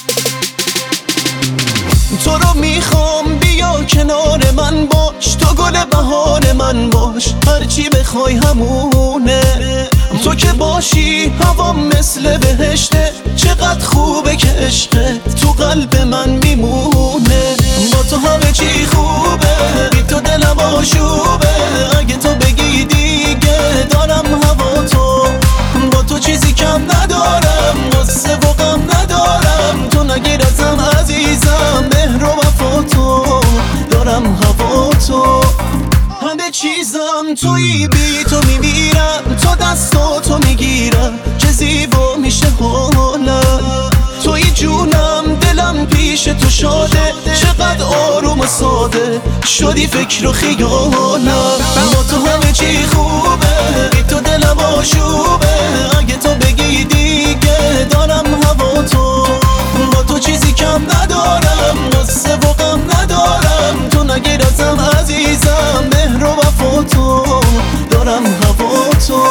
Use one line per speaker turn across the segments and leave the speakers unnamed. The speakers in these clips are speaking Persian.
تو رو میخوام بیا کنار من باش، تو گل بهار من باش، هرچی بخوای همونه. تو که باشی هوام مثل بهشته، چقدر خوبه که عشقت تو قلب من میمونه. با تو همه چی خوبه، بی تو دلم آشوبه. اگه تو بگی دیگه دارم هوا تو، با تو چیزی کم ندارم، غصه و غم ندارم. تو نگیر ازم عزیزم، مهر و وفا تو، دارم هوا تو. همه چیزم تویی، بی تو میمیرم، تو دستاتو میگیرم، چه زیبا میشه حالم. تویی جونم، دلم پیش تو شاده، چقدر آروم و ساده شدی فکر و خیالم. با تو همه چی خوبه، بی تو دلم آشوبه. اگه تو بگی دیگه دارم هوا تو، با تو چیزی کم ندارم، غصه و غم ندارم. تو نگیر ازم عزیزم، مهر و وفا تو، دارم هوا تو.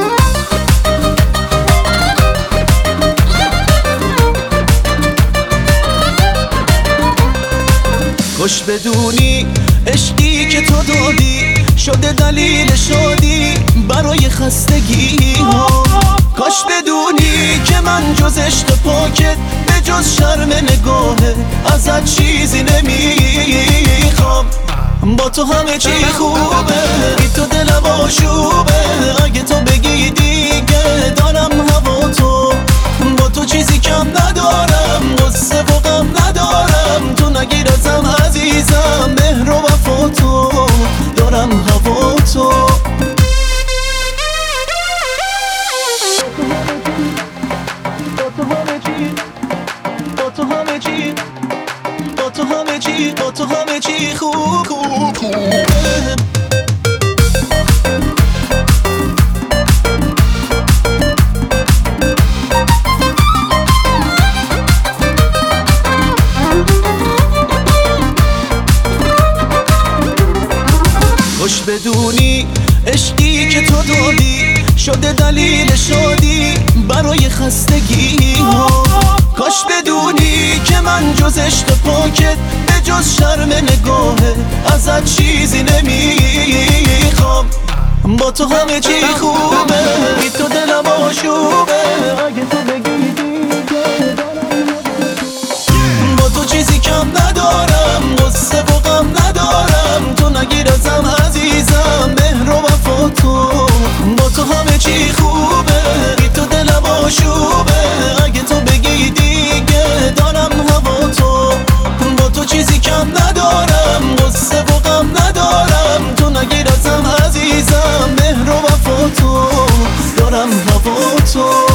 خوش بدونی عشقی که تو دادی شده دلیل شادی برای خستگی ها. کاش بدونی که من جز عشق پاکت به جز شرم نگاهت ازت چیزی نمیخوام. با تو همه چی خوبه، بی تو دلم آشوبه. اگه تو بگی دیگه دارم هوا تو، با تو چیزی کم ندارم، غصه و غم ندارم. تو نگیر ازم عزیزم، مهر و وفا تو، دارم هوا تو. با تو همه چی خوبه. خوش بدونی عشقی که تو دادی شده دلیل شادی برای خستگی ها. کاش بدونی که من جز عشق پاکت به جز شرم نگاهت ازت چیزی نمیخوام. با تو همه چی خوبه، بی تو دلم آشوبه. اگه تو بگی دیگه با تو چیزی کم ندارم، غصه و غم ندارم. تو نگیر ازم عزیزم، مهر و وفا تو، با تو همه چی خوبه، بی تو دلم آشوبه. اگه تو بگی دیگه دارم هوا تو، با تو چیزی کم ندارم، غصه و غم ندارم. تو نگیر ازم عزیزم، مهر و وفا تو، دارم هوا تو.